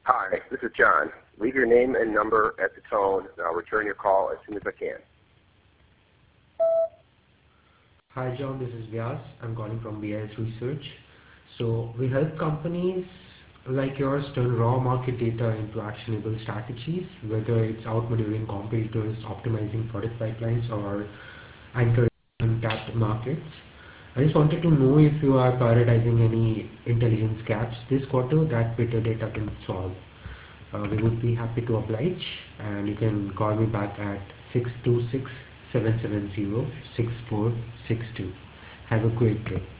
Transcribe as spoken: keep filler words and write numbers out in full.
Hi, this is John. Leave your name and number at the tone, and I'll return your call as soon as I can. Hi John, this is Vyas. I'm calling from B I S Research. So we help companies like yours turn raw market data into actionable strategies, whether it's outmaneuvering competitors, optimizing product pipelines, or anchoring untapped markets. I just wanted to know if you are prioritizing any intelligence gaps this quarter that better data can solve. Uh, we would be happy to oblige, and you can call me back at six two six, seven seven zero, six four six two. Have a great day.